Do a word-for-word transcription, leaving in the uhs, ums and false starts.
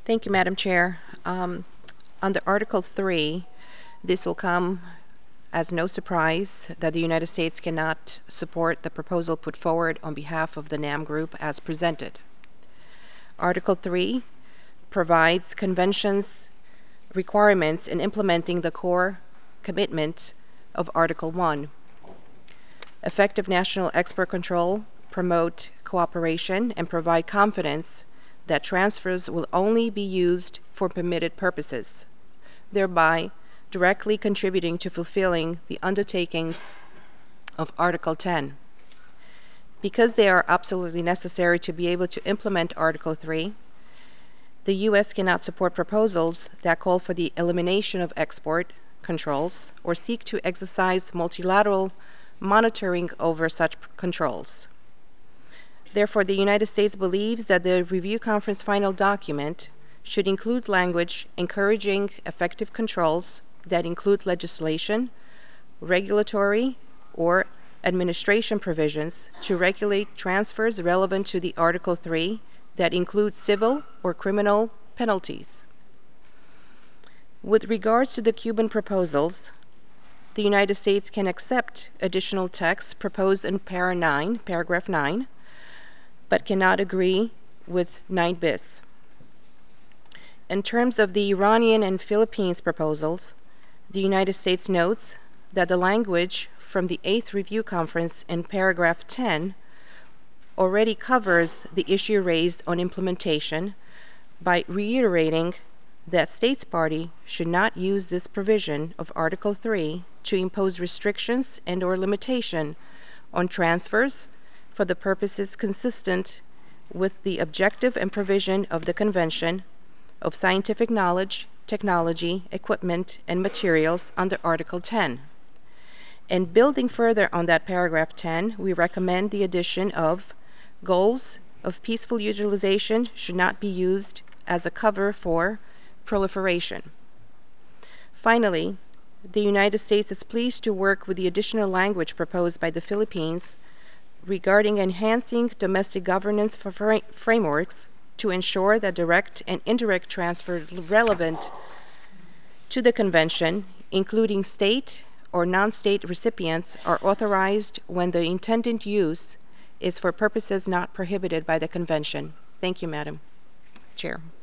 Thank you, Madam Chair. Um, under Article three, this will come as no surprise that the United States cannot support the proposal put forward on behalf of the NAM Group as presented. Article three provides conventions requirements in implementing the core commitment of Article one. Effective national export control, promote cooperation, and provide confidence that transfers will only be used for permitted purposes, thereby directly contributing to fulfilling the undertakings of Article ten. Because they are absolutely necessary to be able to implement Article three, the U S cannot support proposals that call for the elimination of export controls or seek to exercise multilateral monitoring over such controls. Therefore, the United States believes that the Review Conference final document should include language encouraging effective controls that include legislation, regulatory, or administration provisions to regulate transfers relevant to the Article three that include civil or criminal penalties. With regards to the Cuban proposals, the United States can accept additional text proposed in para nine, paragraph nine, but cannot agree with nine bis. In terms of the Iranian and Philippines proposals, the United States notes that the language from the eighth Review Conference in paragraph ten already covers the issue raised on implementation by reiterating that states party should not use this provision of Article three to impose restrictions and or limitation on transfers for the purposes consistent with the objective and provision of the Convention of Scientific Knowledge, Technology, Equipment, and Materials under Article ten. And building further on that paragraph ten, we recommend the addition of goals of peaceful utilization should not be used as a cover for proliferation. Finally, the United States is pleased to work with the additional language proposed by the Philippines regarding enhancing domestic governance for fra frameworks to ensure that direct and indirect transfers relevant to the Convention, including state or non-state recipients, are authorized when the intended use is for purposes not prohibited by the Convention. Thank you, Madam Chair.